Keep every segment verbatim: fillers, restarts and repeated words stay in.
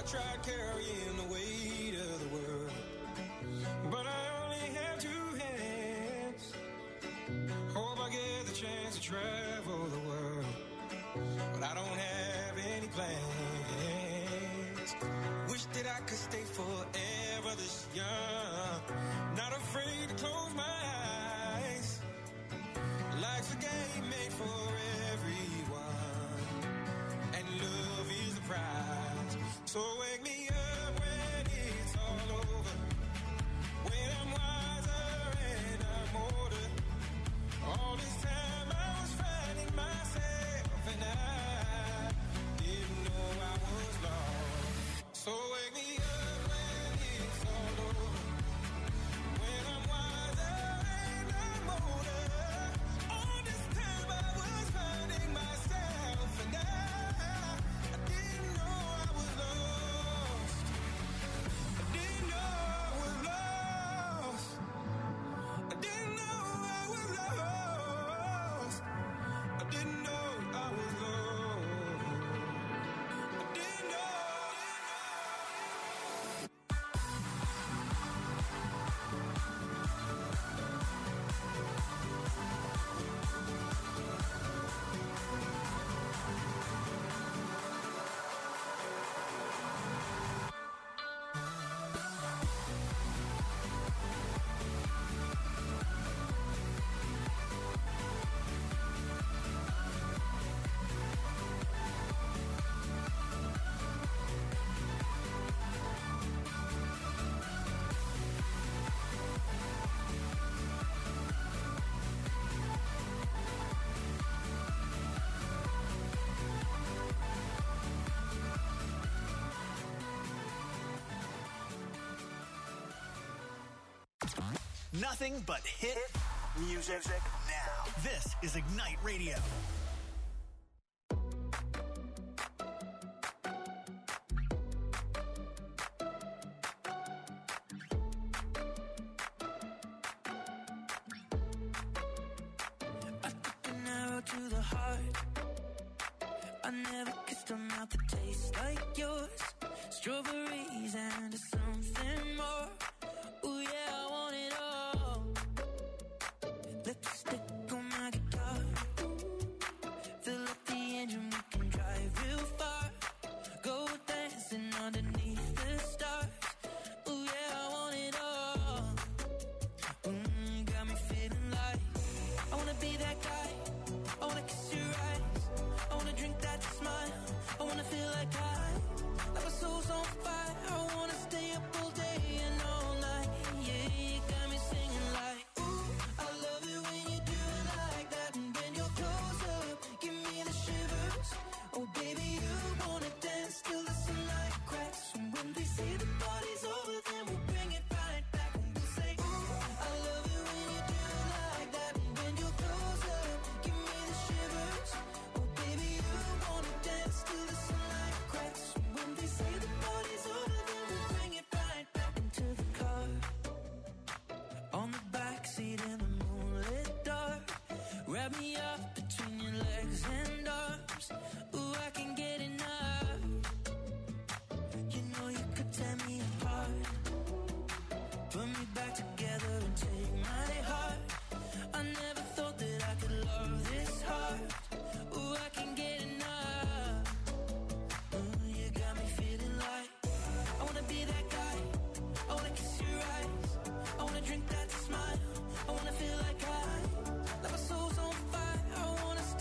tried carrying the weight of the world, but I only have two hands. Hope I get the chance to travel the world, but I don't have any plans. Wish that I could stay forever this young, not afraid to close my eyes. Life's a game made for everyone, and love is the prize. So wake me up when it's all over, when I'm wiser and I'm older. All this time I was finding myself, and I didn't know I was lost. So wake me up when it's all over, when I'm wiser and I'm older. All this time I was finding myself, and I, I didn't know I was lost. I didn't know I was lost. I didn't know I was lost. I didn't know I was lost. I didn't know. Nothing but hit music now. This is Ignite Radio. I took an arrow to the heart. I never kissed a mouth that tastes like yours. Strawberries and something more. Ooh yeah, I want it all. Lipstick on my guitar. Fill up the engine, we can drive real far. Go dancing underneath the stars. Ooh yeah, I want it all. Mm, got me feeling like I wanna be that guy. I wanna kiss your eyes. I wanna drink that smile. I wanna feel like I, like my soul's on fire. I wanna stay up all day and all night. Yeah, you got me singing like, ooh, I love it when you do it like that. And when you're close up, give me the shivers. Oh baby, you wanna dance till the sunlight cracks. And when they say the party's over, then we'll bring it right back. And we'll say, ooh, I love it when you do it like that. And when you're close up, give me the shivers. Oh baby, you wanna dance till the sunlight cracks. And when they say the party's over, then we'll bring it right back into the car. On the backseat in the moonlit dark. Wrap me up between your legs and arms. Ooh, I can get enough. You know you could tear me apart. Put me back together and take my heart. I never thought that I could love this hard. Ooh, I can get enough. Ooh, you got me feeling like I wanna be that guy. I wanna kiss your eyes. I wanna drink that smile. I wanna feel like I, like my soul's on fire. I wanna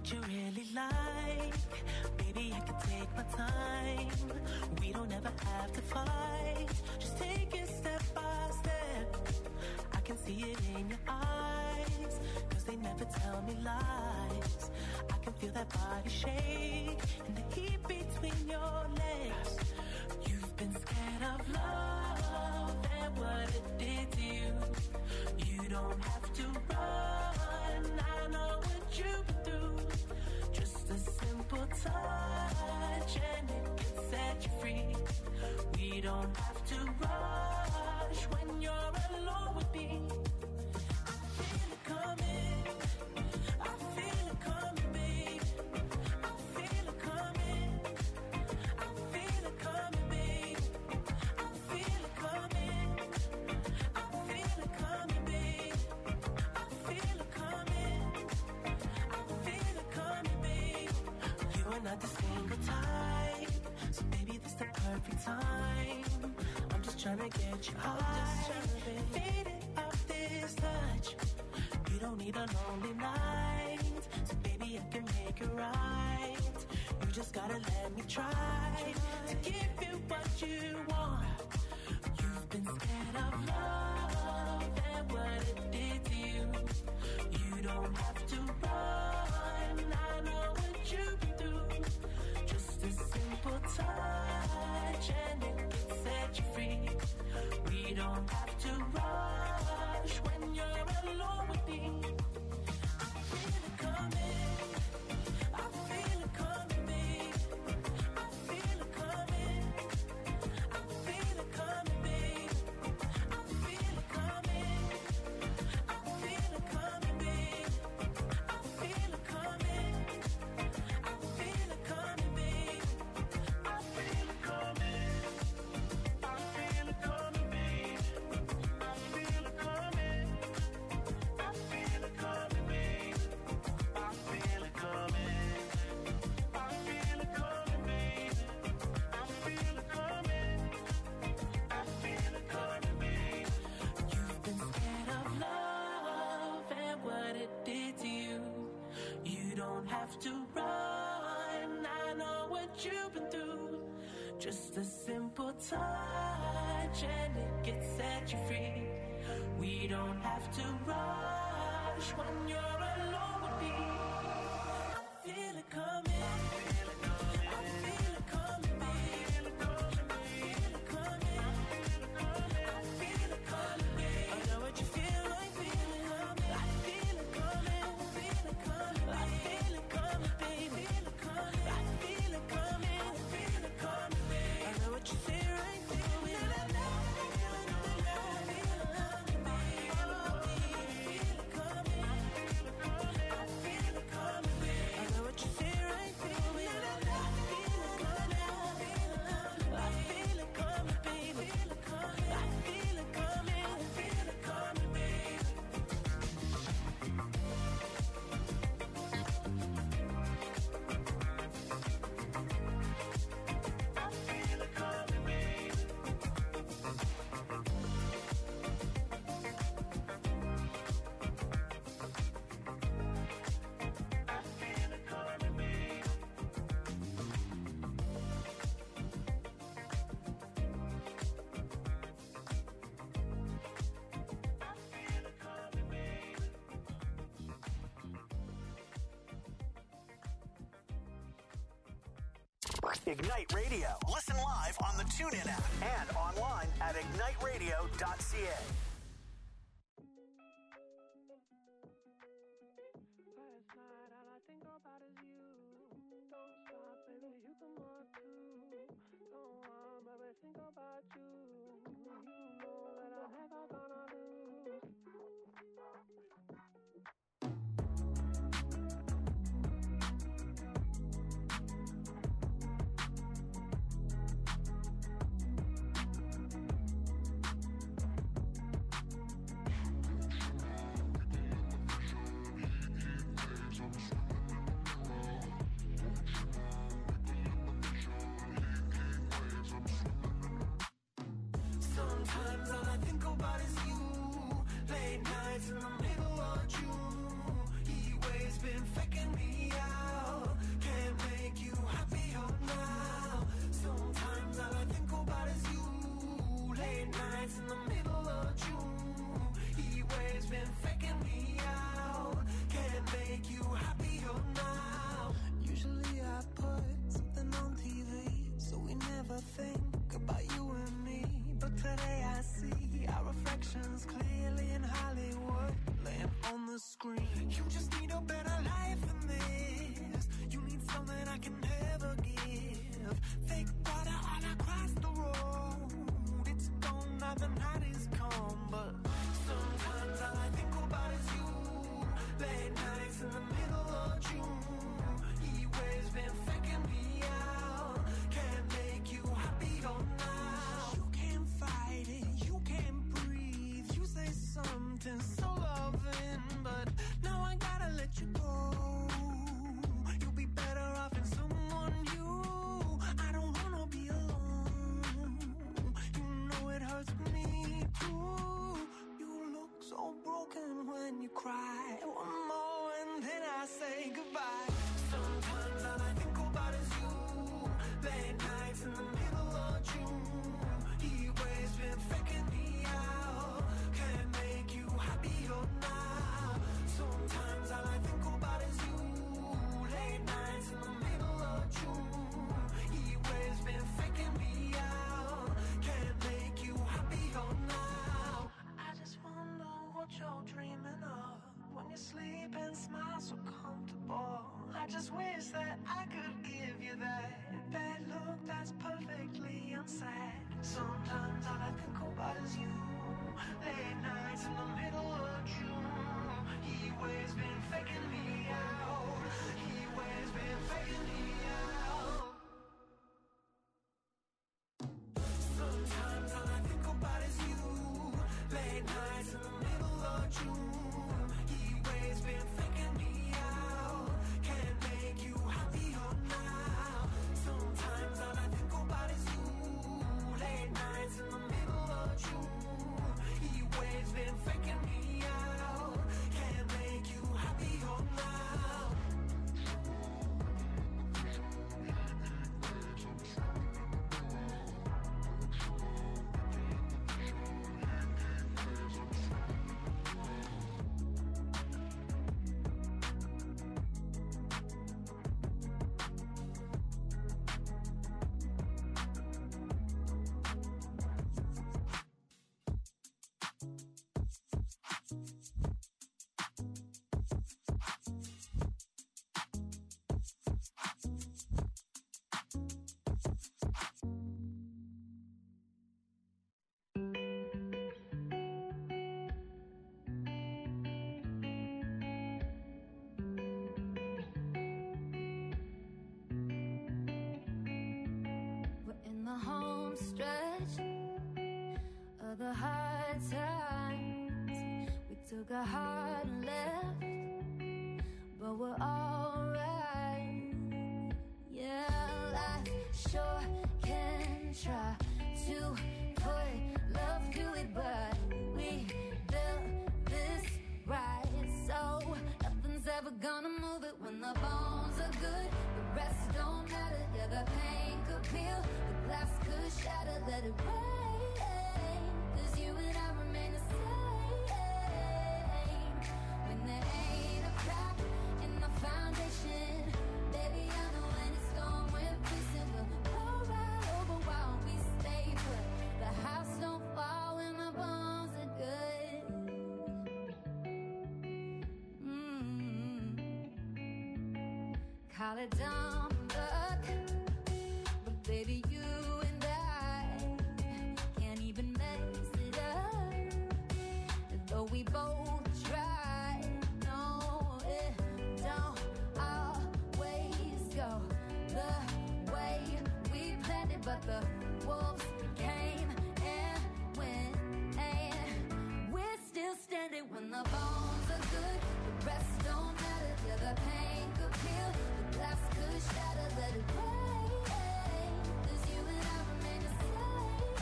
what you really like. Baby, I can take my time. We don't ever have to fight. Just take it step by step. I can see it in your eyes, cause they never tell me lies. I can feel that body shake and the heat between your legs. You've been scared of love and what it did to you. You don't have to run, I know what you've been through. Just a simple touch and it can set you free. We don't have to rush when you're alone with me. I feel it coming, I feel it coming, babe. I feel it coming, I feel it coming, babe. I feel it coming, I feel it coming, babe. I feel it coming, I feel it coming, babe. You are not the single type, so baby, this the perfect time. I'm just tryna get you high, faded off this touch. You don't need a lonely night, so baby, I can make it right. You just gotta let me try to give you what you want. You've been scared of love and what it did to you. You don't have to run, I know what you've been through. Just a simple touch and it can set you free. We don't have to rush when you're alone with me. I feel it coming, I feel it coming, babe. I feel it coming, I feel it coming, babe. I feel it coming, I feel it coming, babe. I feel it coming, I feel it coming, babe. I feel it coming, I feel it coming, babe. I feel it coming, I feel it coming, babe. I feel it coming, I feel it coming, babe. I feel it coming, I feel it coming, babe. You've been scared of love and what it did to you. You don't have to run, I know what you've been through. Just a simple touch and it can set you free. We don't have to rush when you're alone with me. I feel it coming, I feel it coming, babe. I feel it coming, I feel it coming, babe. I know what you feel like, feel it coming. I feel it coming, I feel it coming, I feel it coming, babe. I feel it coming, I feel it coming, babe. I know what you feel right, feel it. I feel it coming, babe. Feel it coming, I feel it coming, babe. I know what you feel right, feel it. I feel it coming, I feel it coming, babe. I feel it coming, I feel it coming, babe. I feel it coming, babe. I feel it coming, babe. I feel it coming, babe. Ignite Radio. Listen live on the TuneIn app and online at ignite radio dot c a. Last night, all I think about is you. Don't stop, baby, you can walk too. Don't want, baby, think about you. You know that I'm never gonna lose. just wish that I could give you that bad look that's perfectly unsaid. Sometimes all I think about is you. Late nights in the middle of June. He always been faking me out. He always been faking me out. Sometimes all I think about is you. Late nights in the middle of June. He always been faking me out. Can't make you happier now. Sometimes all I think about is you. Late nights in the middle of June. He always been faking me out. Can't make you happier now. We're in the home stretch of the hard times. We took a hard left, but we're alright. Yeah, life sure can try to put love to it, but we built this right, so nothing's ever gonna move it. When the bones are good, the rest don't matter. Yeah, the pain could peel, the glass could shatter. Let it rain, 'cause you and I remain the same. When there ain't a crack in the foundation, baby, I know when it's gone, we're facing. We'll roll right over while we stay put. The house don't fall when the bones are good. Mm-hmm. Call it dumb luck, but baby, you and I can't even mess it up. Though we both try, no, it don't always go the way we planned it. But the wolves came and went, and we're still standing. When the bones are good, the rest don't matter. Yeah, the pain could peel, the glass could shatter. Let it rain, 'cause you and I remain the same.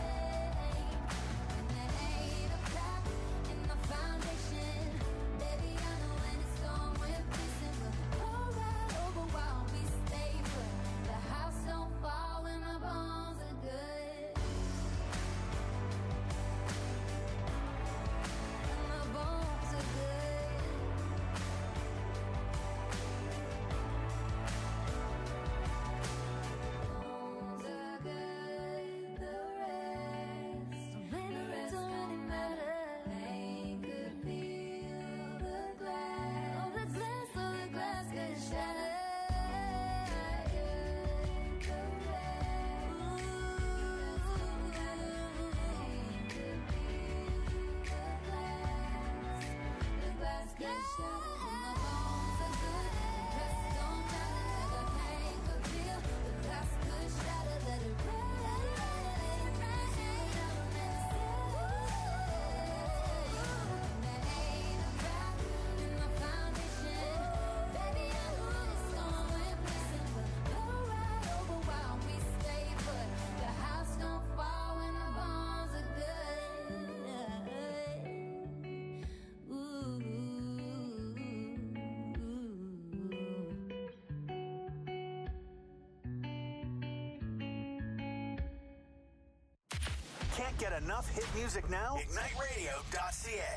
When there ain't a crack in the foundation, baby, I know when it's gone, we're facing. We'll roll right over while we stay put. The house don't fall when the bones are good. When the bones are good. Bones are good, the rest don't really, don't really matter. Pain could peel the glass, oh the glass, oh the glass could shatter. The rest, pain could peel the glass, the glass could shatter. When the bones are good, the rest don't matter. The pain could peel, the glass could shatter. Let it rain, rain, there ain't a crack in the foundation, baby, I know it's gone, we're facing. We'll roll right over while we stay put. The house don't fall when the bones are good. Ooh. Can't get enough hit music now? ignite radio dot c a.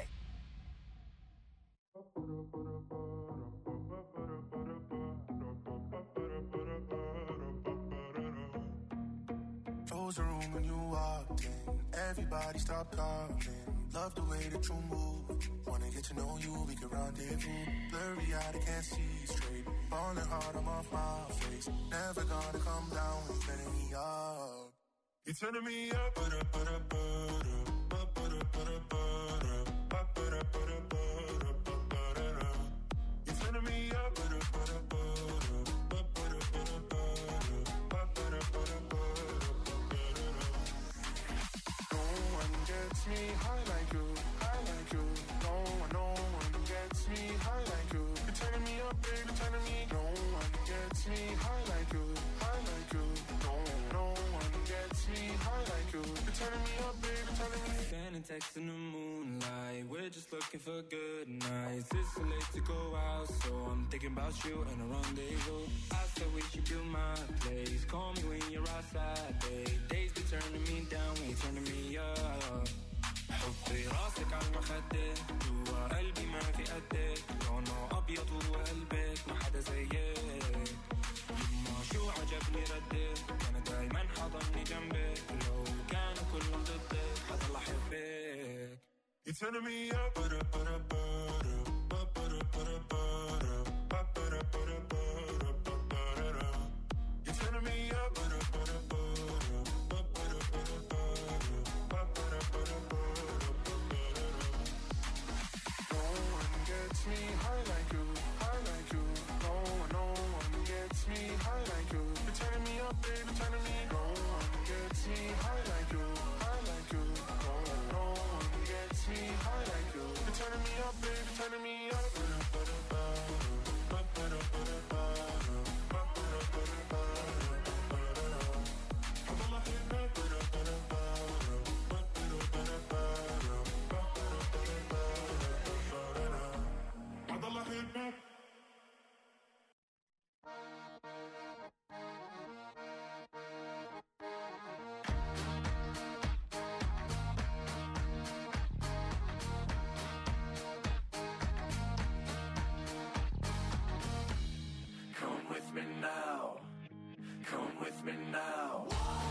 Froze the room when you walked in. Everybody stopped talking. Love the way that you move. Wanna get to know you, we can rendezvous. Blurry eyed, I can't see straight. Falling hard, I'm off my face. Never gonna come down when you're turning me up. You're turning me up, but up, but up, but up, but up, but up, but up, but up, but up, but up, but up. You're turning me up, but up, but up, but up, but up, but up, but up, but up, but up. No one gets me high like you, high like you. No one, no one gets me high like you. You're turning me up, baby, turning me. No one gets me high like you, high like you. No, no one gets me high like you. You're turning me up, baby, turning me. Sending texts in the moonlight. We're just looking for good nights. It's so late to go out, so I'm thinking about you and a rendezvous. I said we should do my place. Call me when you're outside, babe. Days be turning me down when you're turning me up. حطي راسك على المخدة جوا قلبي ما في قدك لونه أبيض وقلبك ما حدا زيك يما شو عجبني ردك كان دايما حضني جنبك لو كانوا كلهم ضدك حضل أحبك. You're turning me up, but up, but up, but up, but up, but up, but up, but up, but up, but up, but up. You're turning me up, but up, but up, but up, but up, but up, but up, but up. No one gets me high like you, high like you. No one, no one gets me high like you. You're turning me up, baby, turning me. No one gets me high like you, high like you. No, no one gets me high like you. You're turning me up, baby, turning me up. Come with me now. Come with me now.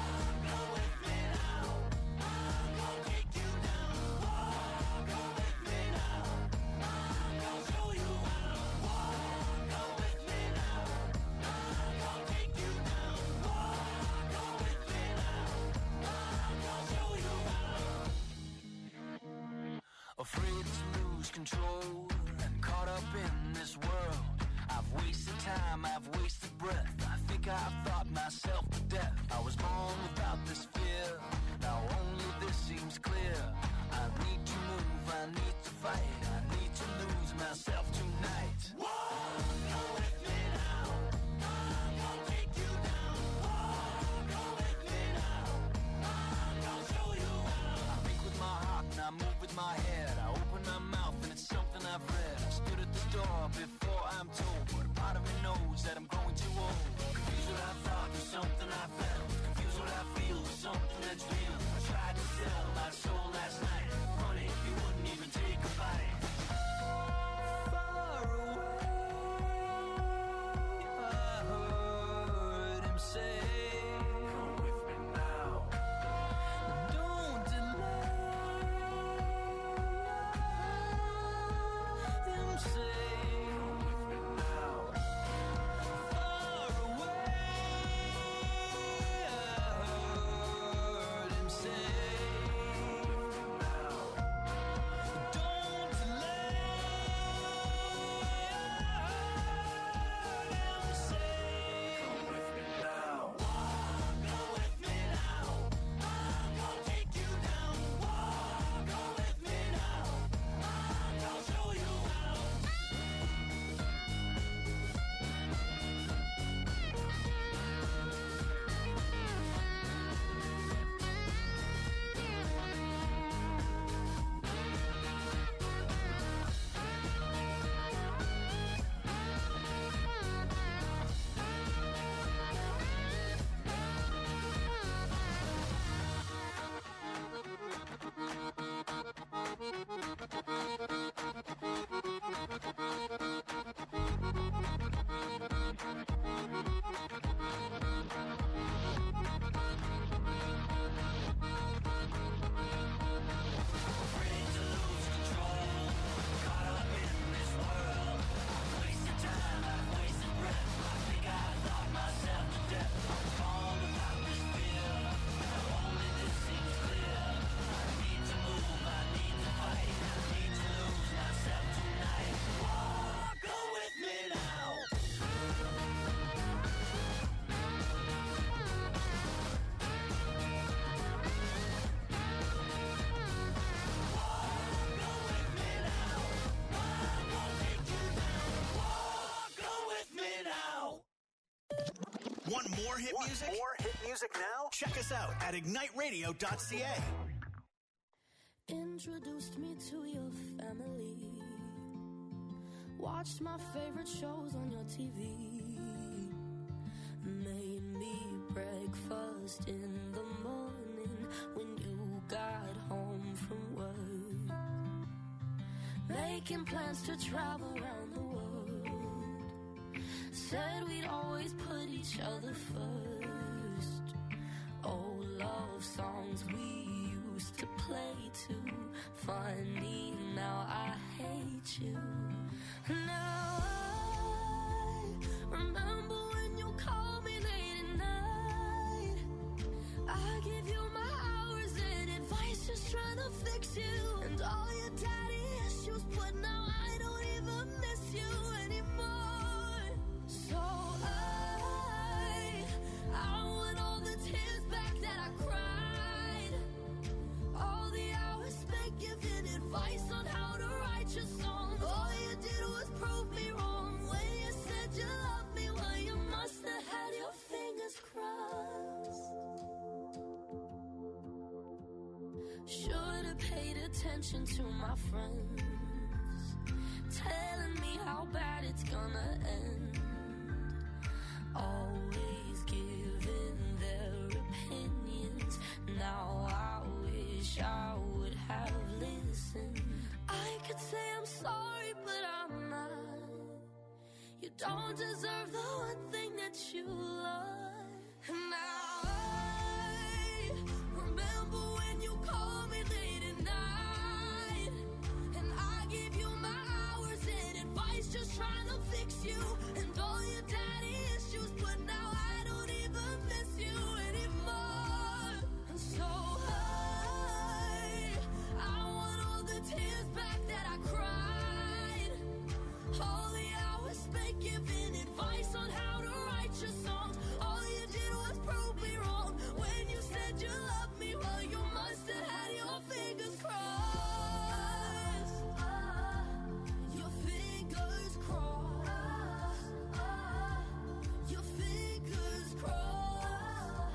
Afraid to lose control and caught up in this world. I've wasted time, I've wasted breath. I think I've thought myself to death. I was born without this fear. Now only this seems clear. I need to move, I need to fight. I need to lose myself tonight. Go with me now. I'm gonna take you down. Go with me now. I'm gonna show you how. I think with my heart and I move with my head. I open my mouth and it's something I've read. I stood at the door before I'm told, but a part of me knows that I'm growing too old. Confused what I thought was something I felt. Confused what I feel was something that's real. I tried to sell my soul last night. Funny, you wouldn't even take a bite. Far away, I heard him say, come with me now. Don't delay. Them say, come with me now. Far away, I heard him say, come with me now. more hit Want music? more hit music now? Check us out at ignite radio dot c a. Introduced me to your family. Watched my favorite shows on your T V. Made me breakfast in the morning when you got home from work. Making plans to travel around the world. Said we'd always put each other first. Old love songs we used to play too. Funny, now I hate you. Now I remember when you called me late at night. I give you my hours and advice, just trying to fix you. And all your daddy issues, but now I don't even miss you anymore. So I, I want all the tears back that I cried. All the hours spent giving advice on how to write your song. All you did was prove me wrong. When you said you loved me, well, you must have had your fingers crossed. Should have paid attention to my friends, telling me how bad it's gonna end. Always giving their opinions. Now I wish I would have listened. I could say I'm sorry, but I'm not. You don't deserve the one thing that you love. And now I remember when you called me late at night, and I gave you my hours and advice, just trying to fix you. And all your daddy issues, but now I don't even miss you anymore. And so I, I want all the tears back that I cried. All the hours spent giving advice on how to write your songs. All you did was prove me wrong. When you said you loved me, well, you must have had your fingers crossed. Your fingers crossed. Your fingers crossed.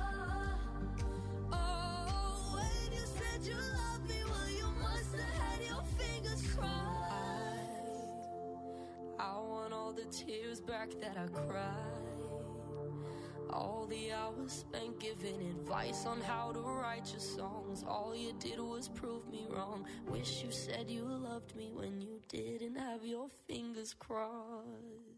Oh, when you said you loved me, well, you must have had your fingers crossed. I want all the tears back that I cried. All the hours spent giving advice on how to write your songs. All you did was prove me wrong. Wish you said you loved me when you didn't have your fingers crossed.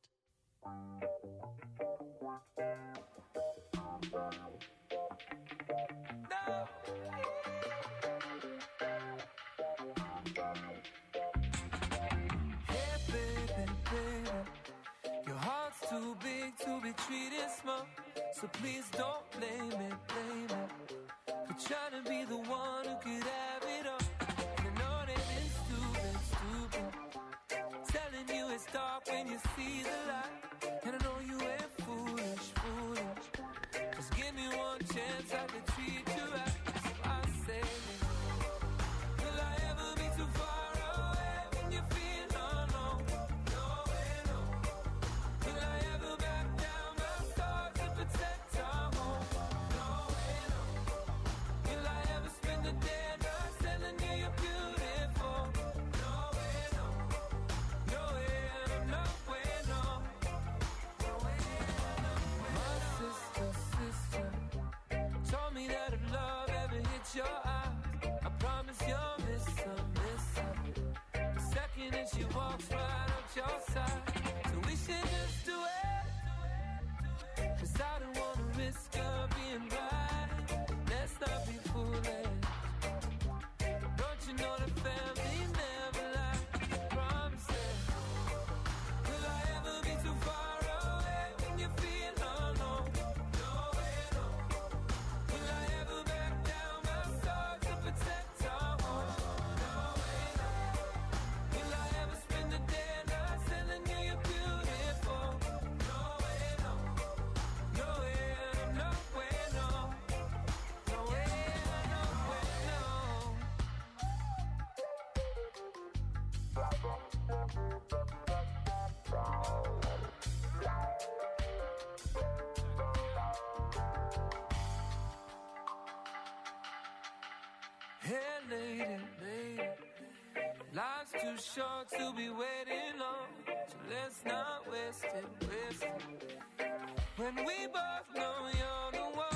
Hey, baby, baby, your heart's too big to be treated small. So please don't blame it, blame it for trying to be the one who could have it all. And I know that it's stupid, stupid, telling you it's dark when you see the light. And I know you ain't foolish, foolish. Just give me one chance, I can treat you right. So I say, will I ever be too far away when you feel alone? No way, no. Will I ever back down my sword to protect our home? No way, no. Will I ever spend the day not telling you you're beautiful? No way, no. No way, no way, no. No way, no. My sister, sister told me that if love ever hits your eyes, I promise you'll miss her, miss her. The second that she walks right up your side. So we should just do it, 'cause I don't wanna risk her being right. Let's not be foolish. Don't you know the family's never lie? Promise it. Will I ever be too far away when you feel alone? No way, no. Will I ever back down my sword to protect our home? No way, no. Will I ever spend the day not telling you you're beautiful? No way, no. No way, lady, lady. Life's too short to be waiting long, so let's not waste it, waste it. When we both know you're the one.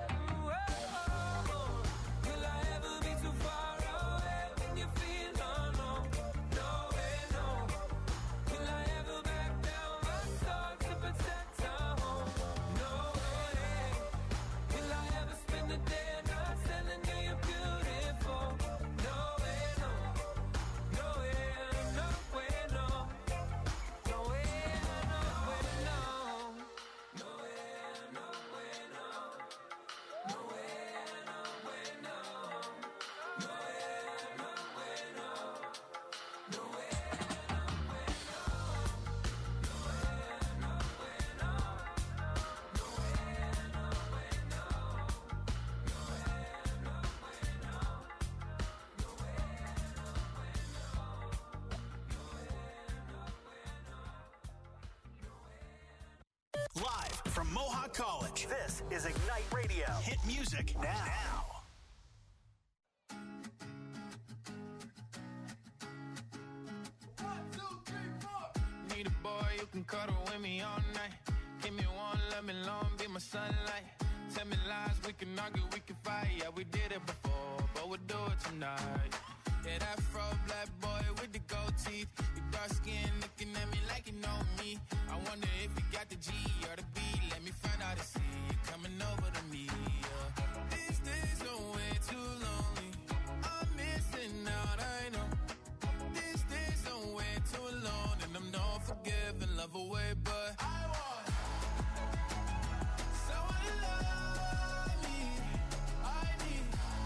Live from Mohawk College, this is Ignite Radio. Hit music now. now. Need a boy you can cuddle with me all night. Give me one, let me long, be my sunlight. Tell me lies, we can argue, we can fight. Yeah, we did it before, but we'll do it tonight. Yeah, that fro black boy with the gold teeth. Your dark skin looking at me like you know me. I wonder if you got the G or the B. Let me find out and see you coming over to me. Yeah. These days are way too lonely. I'm missing out, I know. These days are way too alone, and I'm not forgiving, love away, but I want someone to love me. I need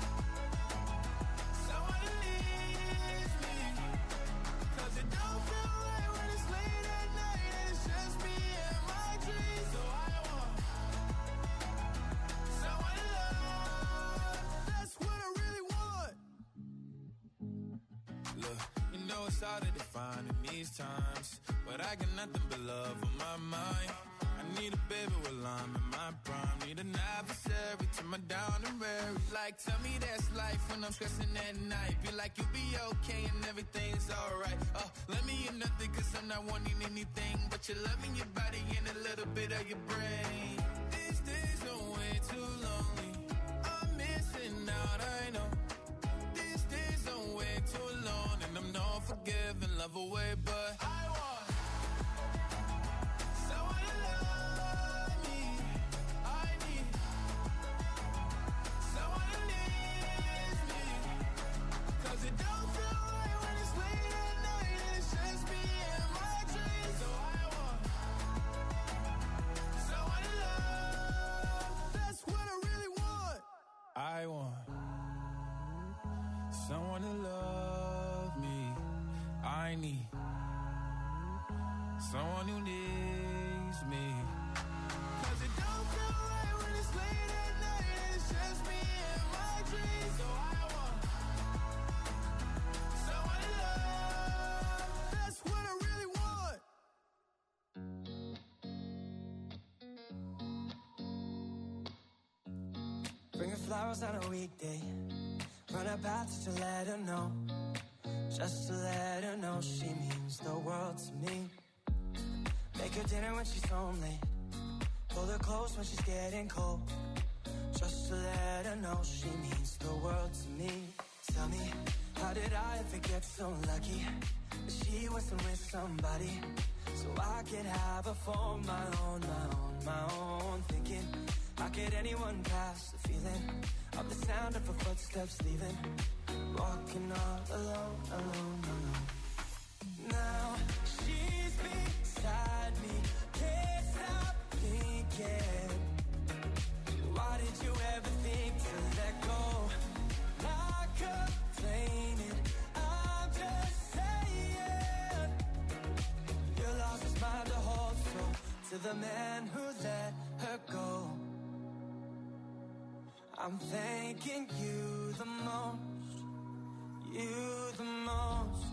someone to leave me, 'cause it don't feel right when it's late at night and it's just me and my dreams. So I want someone to love. That's what I really want. Look, you know it's hard to define in these times, but I got nothing but love on my mind. I need a baby while I'm in my prime. Need an adversary to my down and weary. Like, tell me that's life when I'm stressing at night. Be like, you'll be okay and everything's alright. Oh, let me in nothing 'cause I'm not wanting anything but your love in your body and a little bit of your brain. These days are way too lonely. I'm missing out, I know. These days are way too alone, and I'm not forgiving, love away, but I want someone to love me. I need someone to leave me, 'cause it don't feel right when it's late at night and it's just me and my dreams. So I want someone to love. That's what I really want. I want someone to love me. I need someone who needs me, 'cause it don't feel right when it's late at night and it's just me and my dreams. So I want someone to love. That's what I really want. Bring her flowers on a weekday. Run her path just to let her know. Just to let her know she means the world to me. Make her dinner when she's home late. Pull her close when she's getting cold. Just to let her know she means the world to me. Tell me, how did I ever get so lucky that she wasn't with somebody so I could have her for my own, my own, my own. Thinking, how could anyone pass the feeling of the sound of her footsteps leaving? Walking all alone, alone, alone. Now she's beside me, can't stop thinking. Why did you ever think to let go? Not complaining, I'm just saying. You lost his mind to hold so to the man who let her go. I'm thanking you the most, you the most.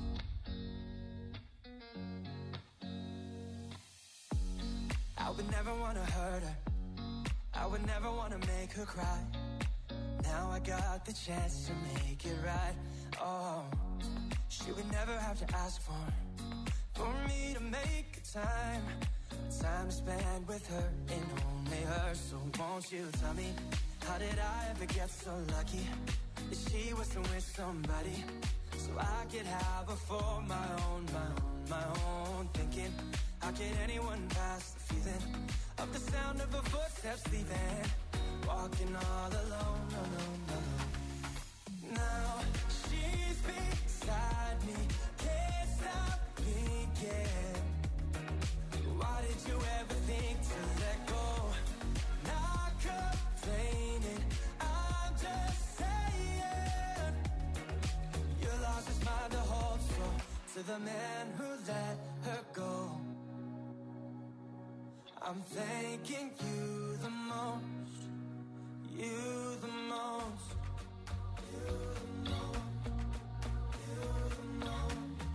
I would never want to hurt her, I would never want to make her cry. Now I got the chance to make it right. Oh, she would never have to ask for For me to make a time Time to spend with her and only her. So won't you tell me, how did I ever get so lucky that she was with somebody so I could have her for my own, my own, my own. Thinking, how could anyone pass the feeling of the sound of her footsteps leaving, walking all alone, alone, alone. Now she's beside me, can't stop thinking. Why did you ever think to let go? Not complaining, I'm just saying. You lost his mind to hold so to the man who let her go. I'm thanking you the most, you the most, you the most, you the most.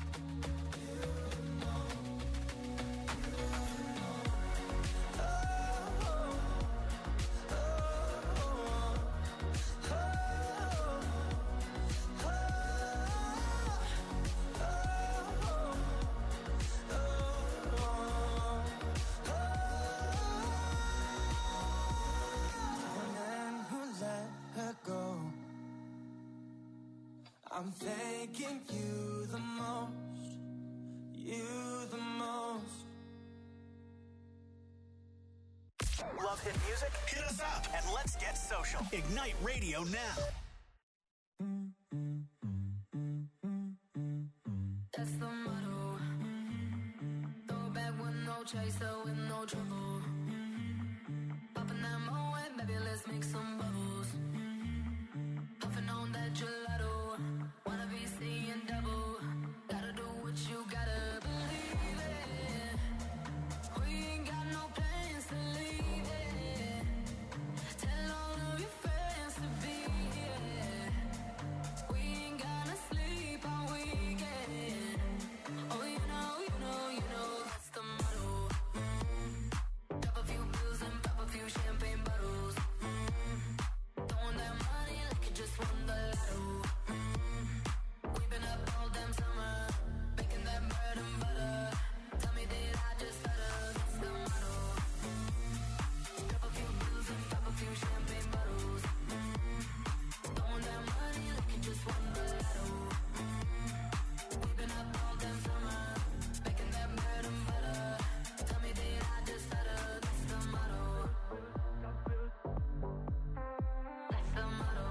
I'm thanking you the most, you the most. Love hit music? Hit us up and let's get social. Ignite Radio now. That's the motto. Throw back with no chaser, with no trouble. Popping that Moet, baby, let's make some bubbles. Puffing on that gelato. Wanna be seeing double. Gotta do what you gotta believe it. We ain't got no plans to leave it. Tell all of your friends to be here. We ain't gonna sleep all weekend. Oh, you know, you know, you know, that's the motto. Mm-hmm. Drop a few pills and pop a few champagne bottles. Mm-hmm. Throwing that money like you just won the lotto. We've been up all damn summer, making that bread and butter. Tell me, did I just stutter? That's the motto. Drop a few pills and pop a few champagne bottles. Throwing that money like you just won the lotto. We've been up all damn summer, making that bread and butter. Tell me, did I just stutter? That's the motto. That's the motto.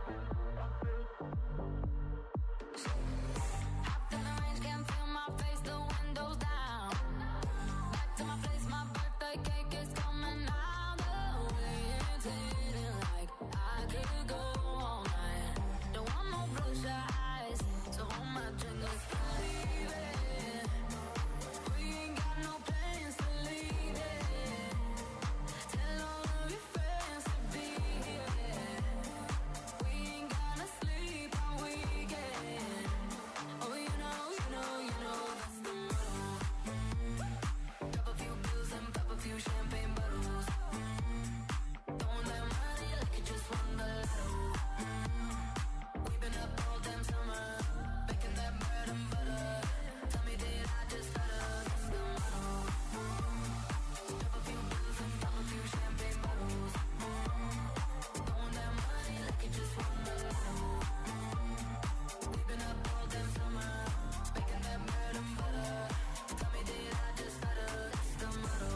Hopped in the range, can't feel my face, the windows down. Back to my place, my birthday cake is coming out. The way it's hitting like I could go all night. Don't want no bloodshot eyes, so hold my drink, let's believe it. We ain't got no plans to leave it. Tell all of your friends to be here. We ain't gonna sleep all weekend. Oh, you know, you know, you know, that's the motto. Drop a few pills and pop a few champagne bottles. Throwing that money like you just won the lotto. We've been up all damn summer, making that bread and butter. Tell me, did I just stutter? That's the motto. Drop a few pills and pop a few champagne bottles. Throwing that money like you just won the lotto. We've been up all damn summer, making that bread and butter. Tell me, did I just stutter? That's the motto.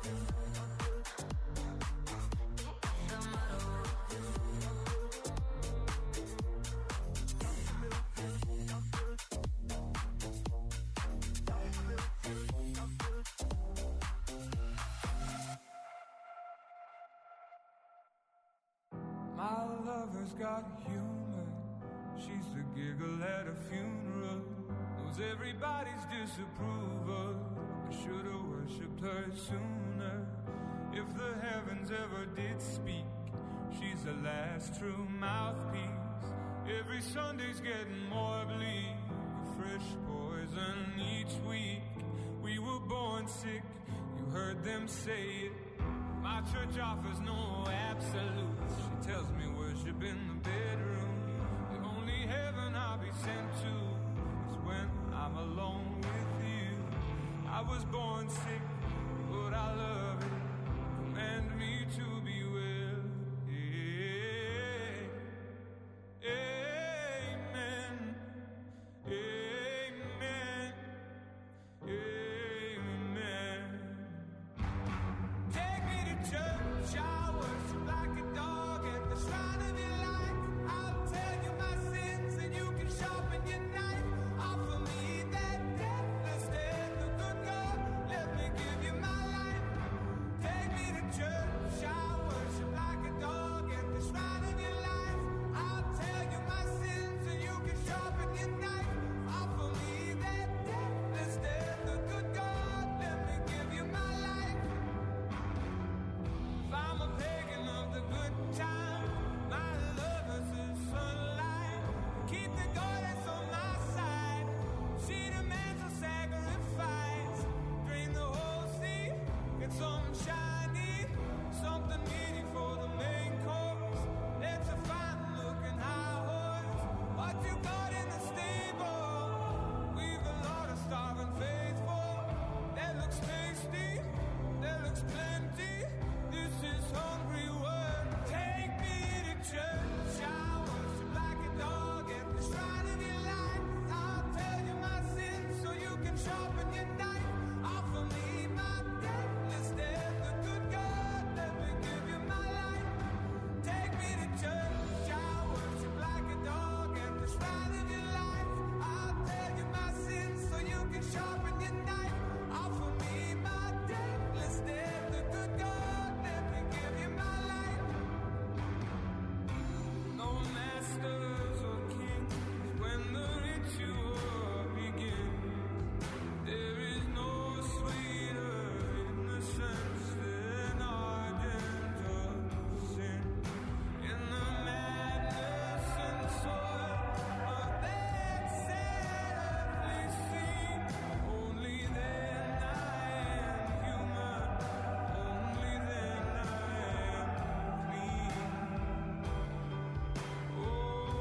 That's the motto. My lover's got humor. She's the giggle at a funeral. Knows everybody's disapproval. I should've worshipped her sooner. If the heavens ever did speak, she's the last true mouthpiece. Every Sunday's getting more bleak. A fresh poison each week. We were born sick, you heard them say it. My church offers no absolutes. She tells me worship in the and sick, but I love it. Command me to be well. Amen. Amen. Amen. Take me to church, I worship like a dog at the shrine of your light. I'll tell you my sins and you can sharpen your knife. Offer me that deathless death, the good God, let me give you my life. Take me to church, I worship like a dog at the shrine of your life. I'll tell you my sins and you can sharpen your knife. Offer me that deathless death, the good God, let me give you my life. If I'm a pagan of the good time, my lover's the sunlight. Keep the goddess on my side. She demands a sacrifice. Drain the whole sea, get something shiny, something meaty for the main course. Let's a fine looking high horse. What you got in the stable? We've a lot of starving faithful. That looks tasty, that looks plenty. This is hungry work. Take me to church, I worship like a dog at the shrine of your life. I'll tell you my sins so you can sharpen your knife. Offer me my deathless death, the good God, let me give you my life. Take me to church, I worship like a dog at the shrine of your life. I'll tell you my sins so you can sharpen your knife. Offer me my deathless death, the good God, let me give you my life. No masters or kings when the ritual begins. There is no sweeter innocence than ardent of sin. In the madness and soil of that sadly scene, only then I am human, only then I am clean. Oh, oh,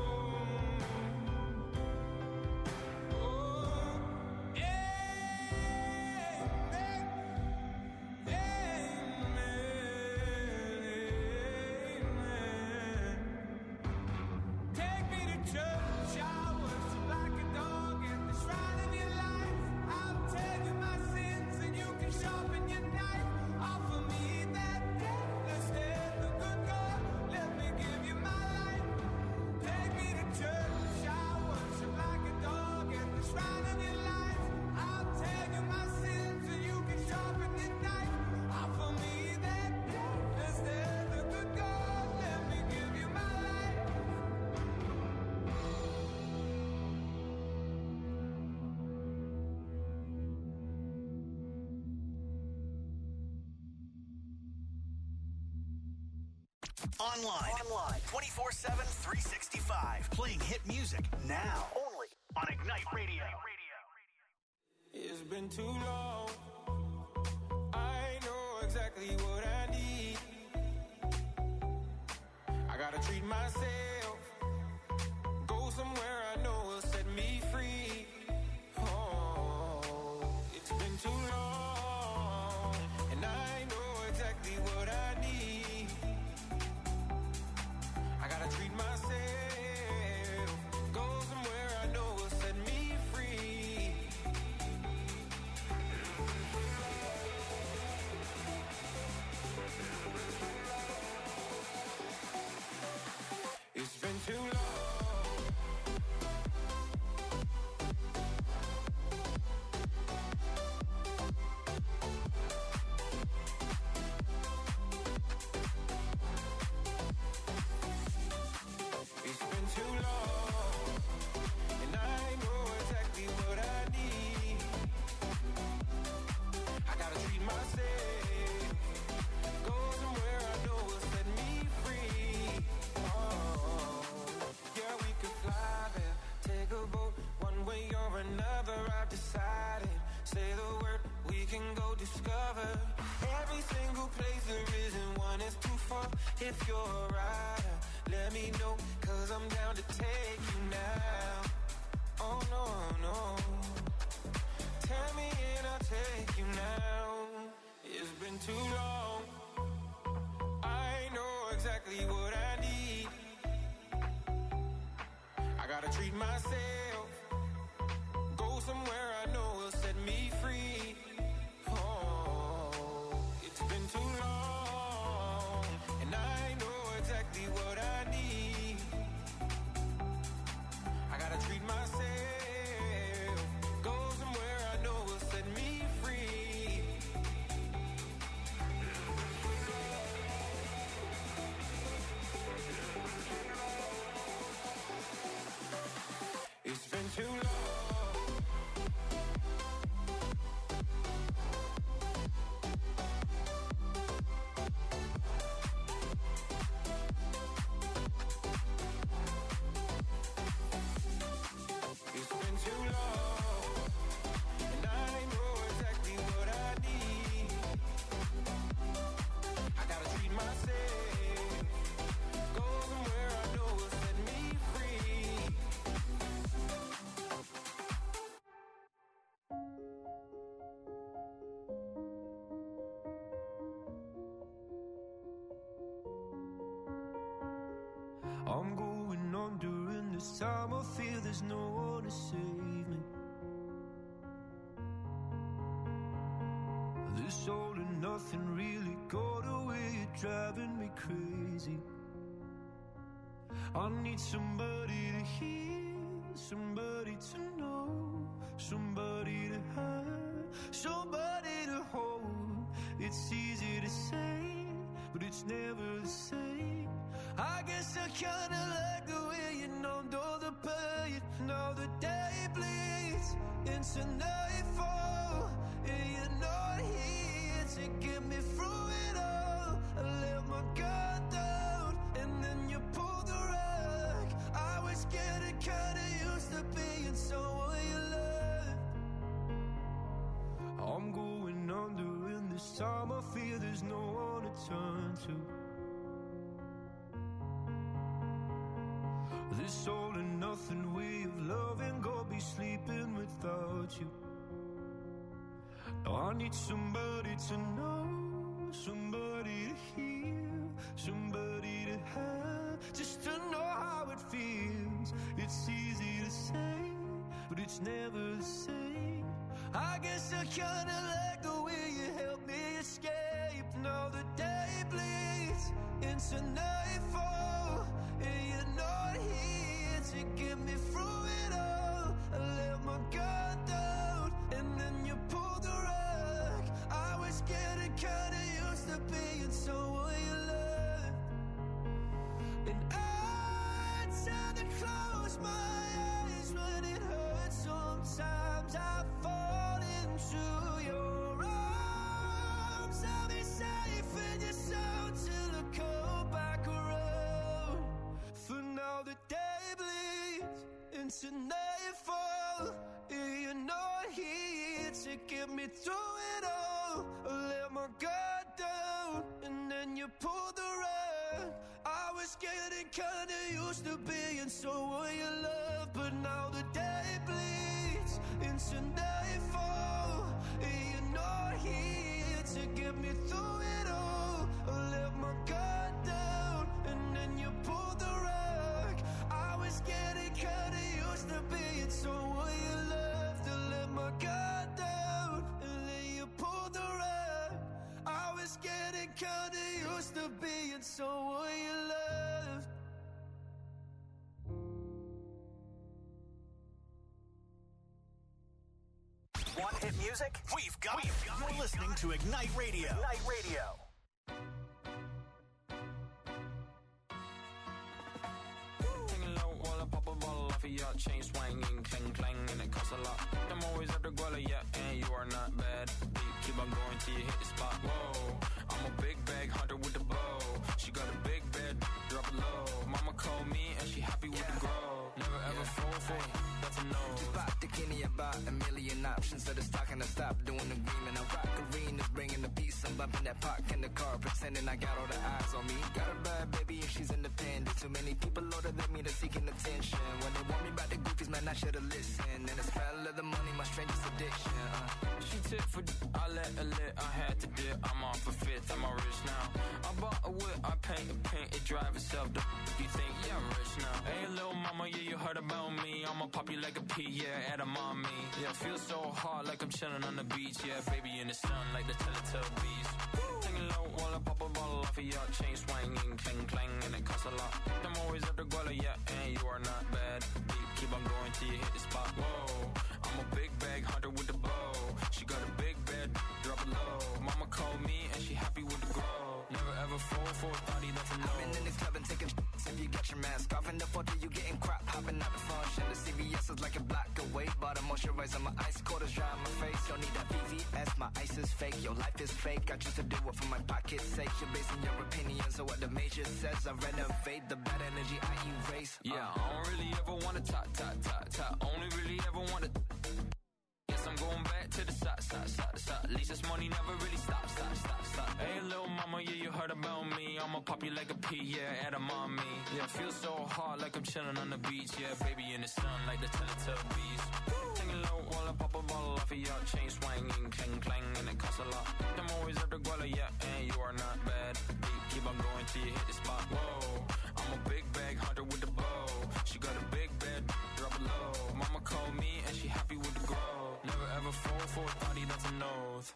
amen, amen. Take me to church, I worship like a dog at the shrine of your life. I'll tell you my sins and you can sharpen your knife. Offer me that deathless death, the good God, let me give you my life. Take me to church, I worship like a dog at the shrine of your life. I'll tell you my sins and you can sharpen your knife. Offer me that deathless death, the good God, let me give you my life. Online. Online. twenty-four seven, three sixty-five. Playing hit music now. Only on Ignite Radio. It's been too long. I know exactly what I need. I gotta treat myself. Go somewhere I know will set me free. Oh, it's been too long. And I know exactly what I need. I gotta treat myself. Go somewhere I know will set me free. It's been too long. It's been too long, and I know exactly what I need. I gotta treat myself. Go somewhere I know will set me free. Oh, yeah, we could fly there, take a boat, one way or another. I've decided. Say the word, we can go discover every single place there isn't one is too far. If you're a rider, let me know, cause I'm down to take you now. Oh no, no. Tell me and I'll take you now. been too long. I know exactly what I need. I gotta treat myself. Go somewhere I know will set me free. Oh, it's been too long, and I know exactly what I need. I gotta treat myself. Go somewhere I know will set me free. It's been too long. It's been too long, and I know exactly what I need. I gotta treat myself. Go somewhere I know will set me free. I'm going under, and this time I feel there's no one to save me. This all and nothing really got away, you're driving me crazy. I need somebody to hear, somebody to know, somebody to have, somebody to hold. It's easy to say, but it's never the same. I guess I kinda like the way you numbed all the pain. Now the day bleeds into nightfall, and you're not here to get me through it all. I let my guard down, and then you pulled the rug. I was getting kinda used to being someone you loved. I'm going under, and this time I feel there's no one to turn to. This all and nothing way of loving, go be sleeping without you. Now I need somebody to know, somebody to hear, somebody to have, just to know how it feels. It's easy to say, but it's never the same. I guess I kinda like the way you help me escape. Now the day bleeds into nightfall, and you're not here to get me through it all. I let my guard down, and then you pulled the rug. I was getting kinda used to being someone you loved, and I tend to close my eyes when it hurts. Sometimes I fall into your arms. I'll be safe in your sound till I come back around. For now the day bleeds into nightfall, and you're not here to get me through it all. I let my guard down, and then you pulled the rug. I was getting kinda used to being someone you love, but now the day bleeds into nightfall, and you're not here to get me through it all. I let my guard down, and then you pulled the rug. I was getting kinda used to being someone you loved. I let my guard down, and then you pulled the rug. I was getting kinda used to being someone you loved. Want hit music? We've got it. You're listening to Ignite Radio. Ignite Radio. Taking low while I pop a bottle off of your chain swinging, clang clang, and it costs a lot. I'm always at the guala, yeah, and you are not bad. Beat, keep on going till you hit the spot. Whoa, I'm a big bag hunter with the bow. She got a big bed, drop it low. Mama called me and she happy with the grow. Never ever fall for it, that's a no. Just pop the Kenny about a million options, so it's talking to stop doing the green. And I rock arenas, bringing the peace. I'm bumping that park in the car, pretending I got all the eyes on me. Got a bad baby and she's independent. Too many people older than me, they're seeking attention. When they want me about the goofies, man, I should've listened. And the smell of the money, my strangest addiction. Uh. She tip for d- I let her lit, I had to dip. I'm off a fifth, I'm all rich now. I bought a whip, I paint a paint, it drive itself. The f- you think, yeah, I'm rich now. Hey, little mama, yeah, you heard about me. I'ma pop you like a pea, yeah, add a mommy. Yeah, feel so hot like I'm chilling on the beach. Yeah, baby in the sun like the Teletubbies. Singing low while I pop a bottle off of your chain swinging, clang clang, and it costs a lot. I'm always at the guala, yeah, and you are not bad. Deep, keep on going till you hit the spot. Whoa, I'm a big bag hunter with the bow. She got a big bed, drop it low. Mama called me and she happy with the grow. Never ever fall for a thotty, that's a no. I've been in this club and taking sh**s. If you get your mask off in the photo, you getting crap. Hopping out the function. The C V S is like a black away. Bought a moisturizer, my ice quarters dry on my face. Don't need that V V S, my ice is fake. Your life is fake, I choose to do it for my pocket's sake. You're basing your opinions on what the major says. I renovate the bad energy I erase. Yeah, uh. I don't really ever wanna talk, talk, talk, talk. Only really ever wanna. Guess I'm going back to the side, side, side, side. At least this money never really stops, stop, stop, stop. Hey, little mama, yeah, you heard about me. I'ma pop you like a pea, yeah, add a mommy. Yeah, feel so hot like I'm chilling on the beach. Yeah, baby in the sun like the Teletubbies. Singing low while I pop a bottle off of your chain swinging, clang clang, and it costs a lot. I'm always at the guala, yeah, and you are not bad. Deep, keep on going till you hit the spot. Whoa, I'm a big bag hunter with the bow. She got a big bed, drop it low. Mama called me and she happy with the grow. Never ever fall for a thotty, that's an oath.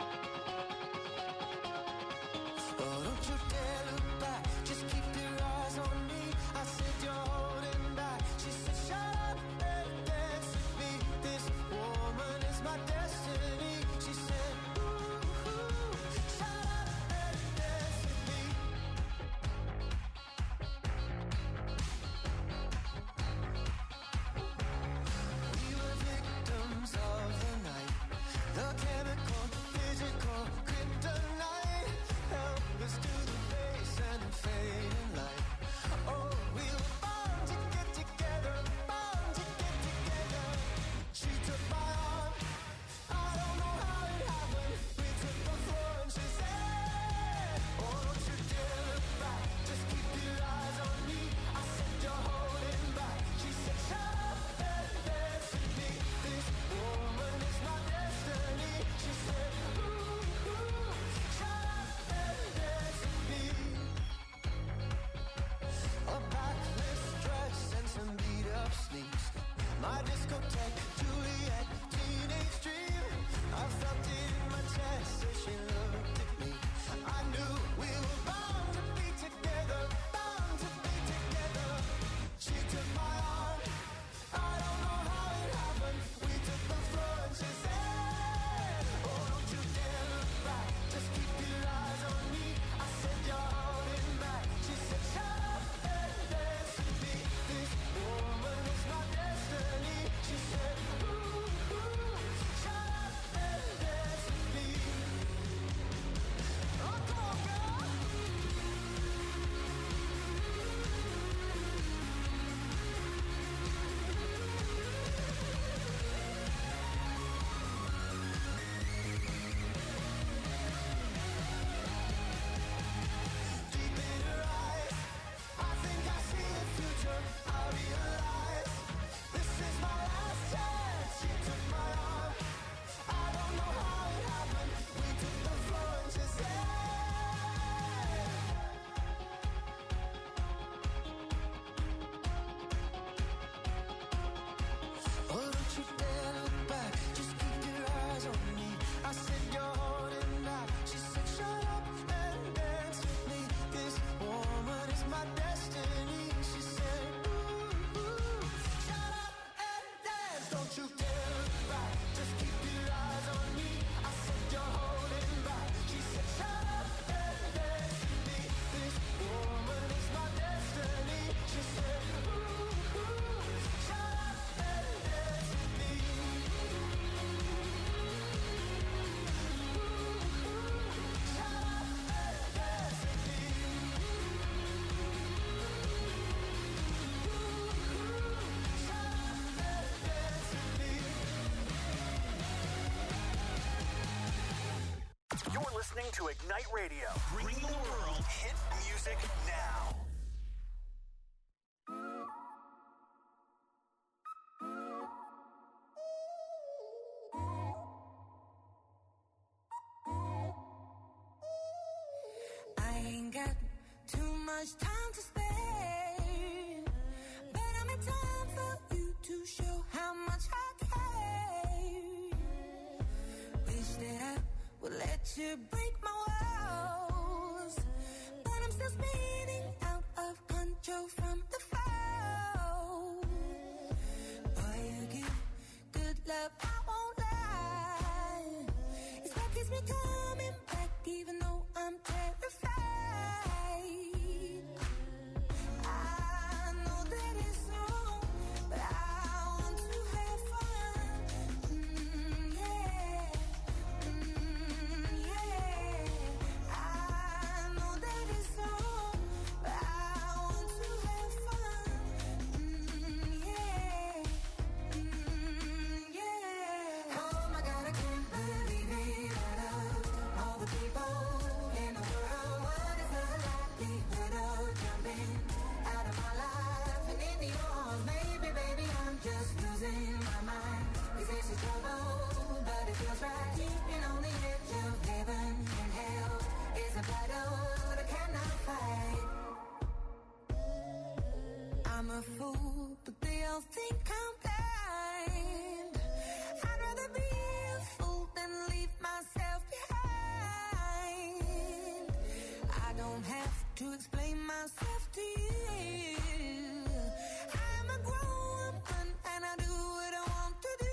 Oh, don't you dare look back, just keep your eyes on me. I said you're holding back. She said shut up and dance with me. This woman is my destiny. She said ooh, ooh, shut up and dance with me. We were victims of the night. The chemical, physical, kryptonite. Help us to the base and the fading light. Oh, we were bound to get together, bound to get together. She took my arm, I don't know how it happened. We took the floor and she said, oh, don't you dare look back, just keep your eyes on me. I said you're holding back. She said shut up and dance with me. This woman is my destiny. She said ooh, ooh, shut up and dance with me. A backless dress and some beat up sneaks. My discotheque, Juliet, teenage dream. I felt it in my chest as she looked at me. I knew we were bound to be together, bound to be together. She took my arm, I don't know how it happened. We took the floor and she said, oh, don't you dare look back, just keep your eyes on me. I said you're holding back. She said shut up and dance with me. This woman is my destiny. She said ooh, ooh, shut up and dance with me. Oh, come on, girl. Deep in her eyes, I think I see the future. I realize this is my last chance. She took my arm, I don't know how it happened. We took the floor and she said, oh, don't you dare look back, just keep your eyes on me. I said you're holding back. She said shut up and dance with me. This woman is my destiny. She said ooh, ooh, shut up and dance. Don't you dare look back, just keep your eyes on me. I said you're holding back. She said shut up and dance with me. This woman is my destiny. She said ooh, ooh, shut up and dance with me. You're listening to Ignite Radio, bringing the world hit music now. much time to spare, but I'm in time for you to show how much I care. Wish that I would let you break my walls, but I'm still spinning out of control from the fall. Boy, you give good love, I won't lie. It's what keeps me coming back, even though I'm terrified. I know that it's wrong, but I want to have fun. Mm, yeah, mm, yeah. I know that it's wrong, but I want to have fun. Mm, yeah, mm, yeah. Oh my God, I can't believe it. Out of all the people in the world, what is the likelihood of jumping out of my life and into yours? Maybe, baby, I'm just losing my mind. Cause this is trouble, but it feels right. Keeping on the edge of heaven and hell is a battle that I cannot fight. I'm a fool, but they all think I'm blind. I'd rather be a fool than leave myself behind. I don't have to explain myself to you. I'm a grown woman and I do what I want to do.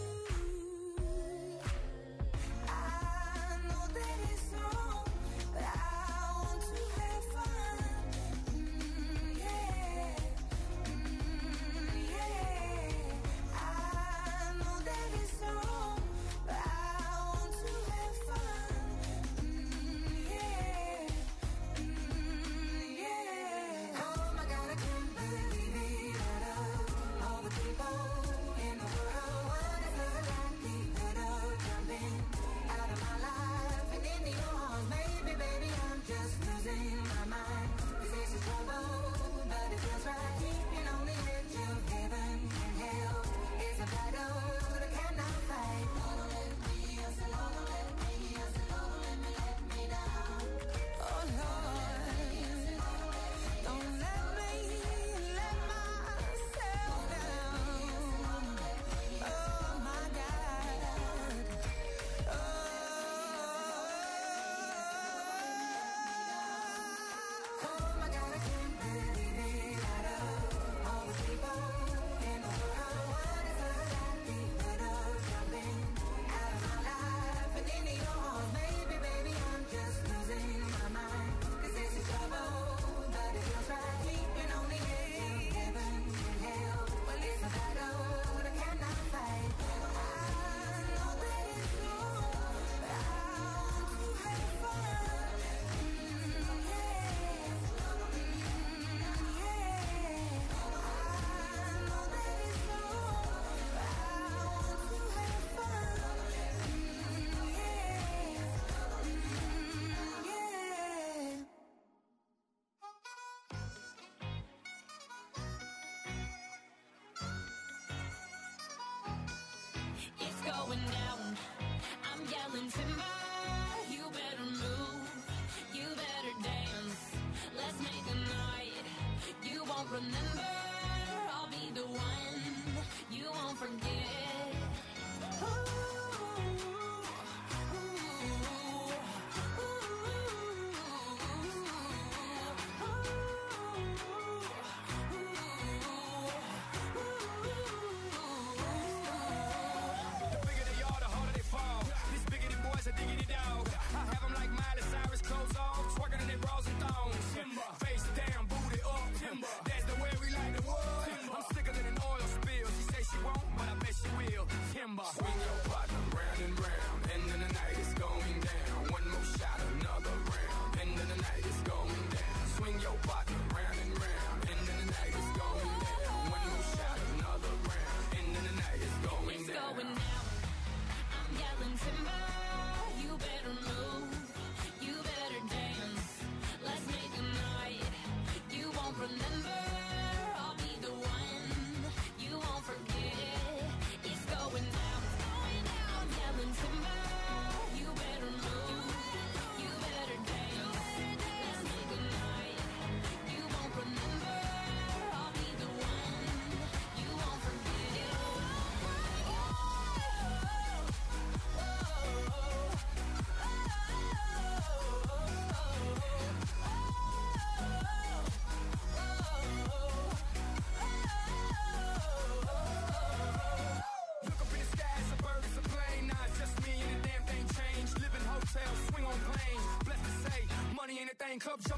I know that it's wrong, but I want to have fun. Mm, yeah, mm, yeah. I know that it's wrong, but I want to have fun. Mm, yeah, mm, yeah. Oh my God, I can't believe it. Out of all the people in the world, what is the likelihood of jumping out of my life and into yours? Maybe, baby, I'm just losing my mind. Cause this is trouble, but it feels right. Keeping on the edge of heaven and hell is a battle that I cannot fight. Don't let me, I said, don't let me, I said, don't let me let me down. Oh Lord, don't let me let myself down. Oh my God. Oh, oh my God, I can't believe it. Out of all the people in the world, what is the likelihood of jumping out of my life and into yours? Maybe, baby, I'm just losing my mind. Cause this is trouble, but it feels right. Keeping on the edge of heaven and hell. Well, it's a battle that I cannot fight. I know that it's wrong, but I want to have fun. Mm, yeah, mm, yeah. I know that it's wrong, but I want to have fun. Mm, yeah, mm, yeah. It's going down. I'm yelling timber. You better move. You better dance. Let's make a night you won't remember. I'll be the one you won't forget. Ooh, ooh, The bigger they are, the harder they fall. These bigoted boys are diggity dog. I have them like Miley Cyrus, clothes off, twerking in their bras and thongs. Face down, booty up. That's the way we like the wood. I'm sicker than an oil spill. She say she won't, but I bet handcuffs,